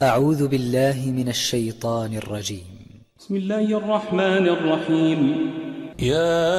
أعوذ بالله من الشيطان الرجيم. بسم الله الرحمن الرحيم. يا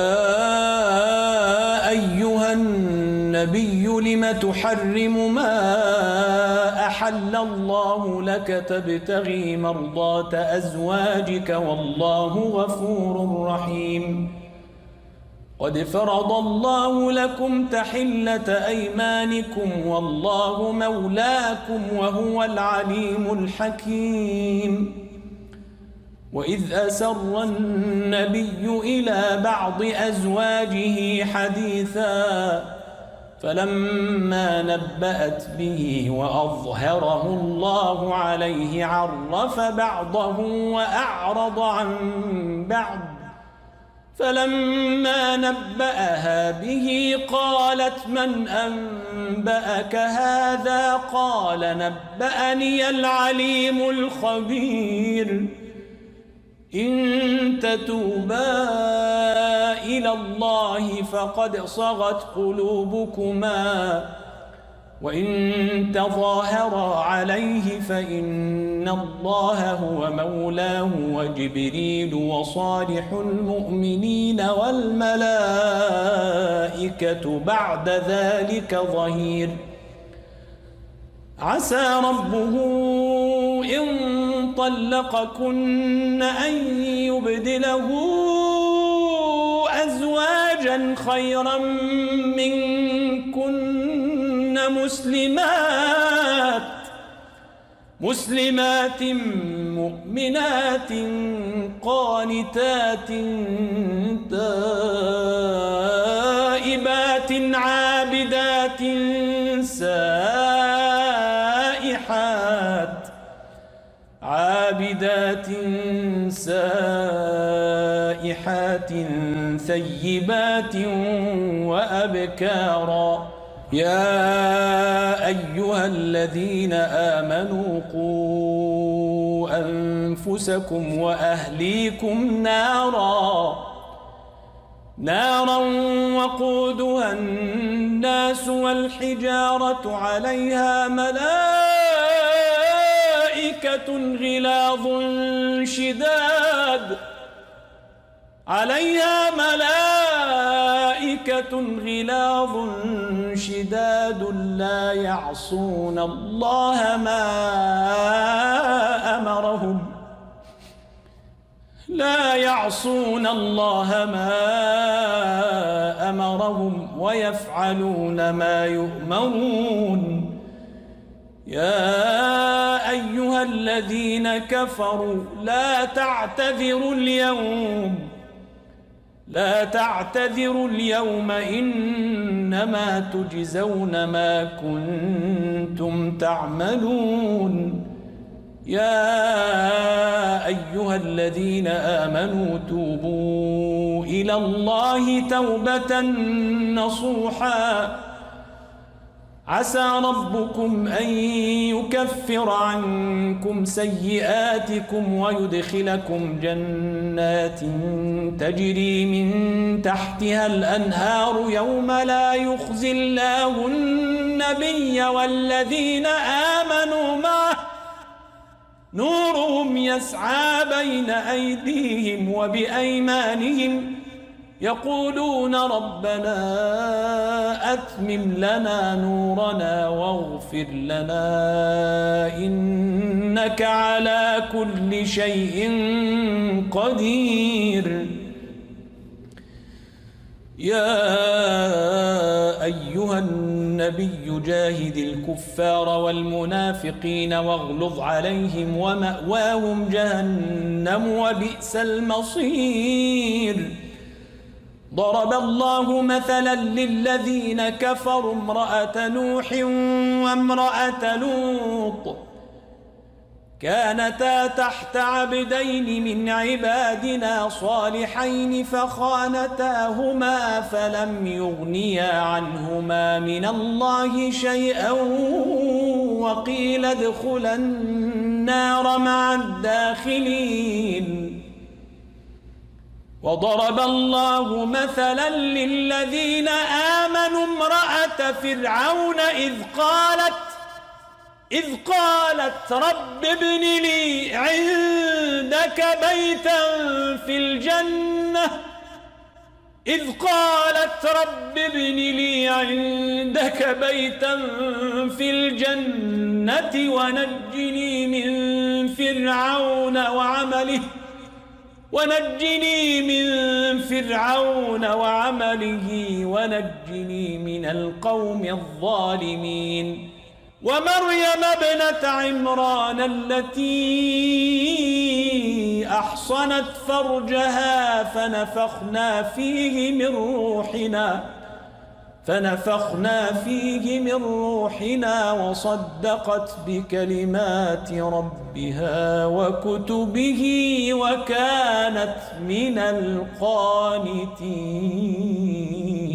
أيها النبي لم تحرم ما أحل الله لك تبتغي مرضات أزواجك والله غفور رحيم. قد فرض الله لكم تحلة أيمانكم والله مولاكم وهو العليم الحكيم. وإذ أسر النبي إلى بعض أزواجه حديثا فلما نبأت به وأظهره الله عليه عرف بعضه وأعرض عن بعض فلما نبأها به قالت من أنبأك هذا قال نبأني العليم الخبير. إن تتوبا إلى الله فقد صغت قلوبكما وإن تظاهرا عليه فإن الله هو مولاه وجبريل وصالح المؤمنين والملائكة بعد ذلك ظهير. عسى ربه إن طلقكن أن يبدله أزواجا خيرا منكن مسلمات مؤمنات قانتات تائبات عابدات سائحات ثيبات وأبكارا. يا أيها الذين آمنوا قوا أنفسكم وأهليكم نارا وقودها الناس والحجارة عليها ملائكة غلاظ شداد لا يعصون الله ما أمرهم ويفعلون ما يؤمرون. يا أيها الذين كفروا لا تعتذروا اليوم إنما تجزون ما كنتم تعملون. يا أيها الذين آمنوا توبوا إلى الله توبة نصوحا عسى ربكم أن يكفر عنكم سيئاتكم ويدخلكم جنات تجري من تحتها الأنهار يوم لا يخزي الله النبي والذين آمنوا معه نورهم يسعى بين أيديهم وبأيمانهم يقولون ربنا أتمم لنا نورنا واغفر لنا إنك على كل شيء قدير. يا أيها النبي جاهد الكفار والمنافقين واغلظ عليهم ومأواهم جهنم وبئس المصير. ضرب الله مثلا للذين كفروا امرأة نوح وامرأة لوط كانتا تحت عبدين من عبادنا صالحين فخانتاهما فلم يغنيا عنهما من الله شيئا وقيل ادخلا النار مع الداخلين. وضرب الله مثلا للذين آمنوا امرأة فرعون إذ قالت رب ابن لي عندك بيتا في الجنة إذ قالت رب ابن لي عندك بيتا في الجنة ونجني من فرعون وعمله ونجني من القوم الظالمين ومريم ابنة عمران التي أحصنت فرجها فنفخنا فيه من روحنا وصدقت بكلمات ربها وكتبه وكانت من القانتين.